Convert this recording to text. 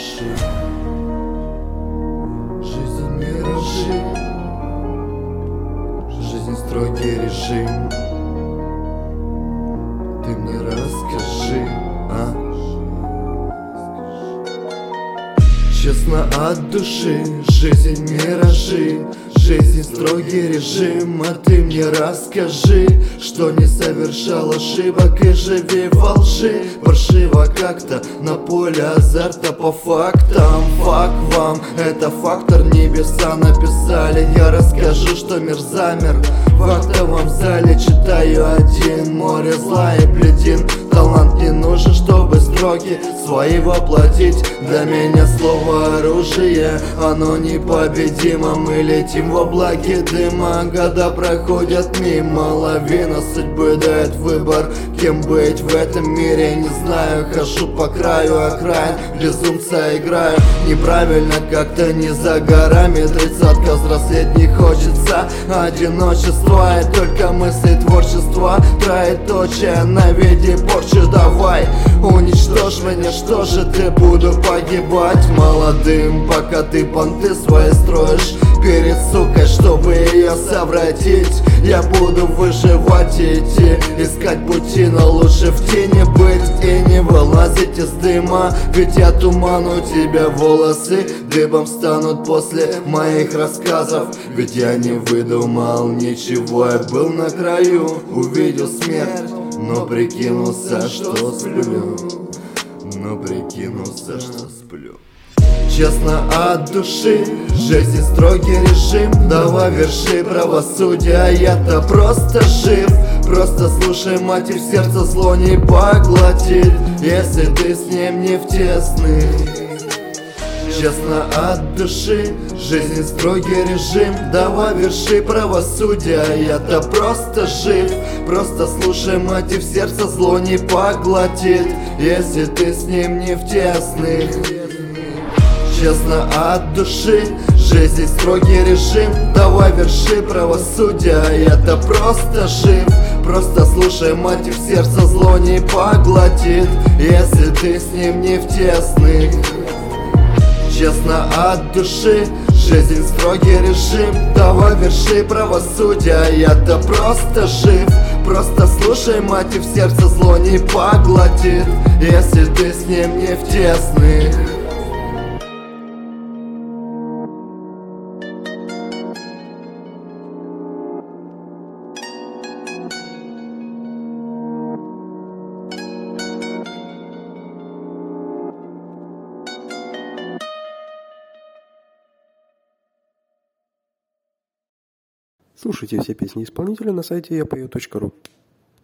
души. Жизнь миражи, жизнь строгий режим. Ты мне расскажи, честно от души, жизнь миражи, жизнь строгий режим. А ты мне расскажи, что не совершал ошибок и живи во лжи. Паршиво как-то на поле азарта по фактам. Фак вам, это фактор, небеса написали. Я расскажу, что мир замер в актовом зале. Читаю один, море зла и бледин. Талант не нужен, чтобы строки свои воплотить. Для меня слово оружие, оно непобедимо. Мы летим в облаке дыма, года проходят мимо. Лавина судьбы дает выбор, кем быть в этом мире, не знаю. Хожу по краю окраин, безумца играю. Неправильно как-то не за горами. Тридцатка взрослеть не хочется. Одиночество и только мысли творчества. Троеточие на виде порчи. Давай, уничтожь меня, что же ты, буду погибать молодым, пока ты понты свои строишь перед сукой, чтобы ее совратить. Я буду выживать и идти, искать пути, но лучше в тени быть и не вылазить из дыма. Ведь я туману тебя, волосы дыбом станут после моих рассказов. Ведь я не выдумал ничего, я был на краю, увидел смерть, но прикинулся, что сплю. Но прикинулся, что сплю. Честно от души, жизнь строгий режим. Давай верши правосудия, я-то просто жив. Просто слушай, матерь, сердце зло не поглотит, если ты с ним не в тесных. Честно от души, жизнь строгий режим. Давай верши правосудия, я-то просто жив. Просто слушай, матерь, сердце зло не поглотит, если ты с ним не в тесных. Честно от души, жизнь строгий режим. Давай верши правосудия, я-то просто жив. Просто слушай, матерь, сердце зло не поглотит, если ты с ним не в тесных. Честно от души, жизнь строгий режим. Давай верши правосудия, я-то просто жив. Просто слушай, матерь, сердце зло не поглотит, если ты с ним не в тесных. Слушайте все песни исполнителя на сайте yapою.ru.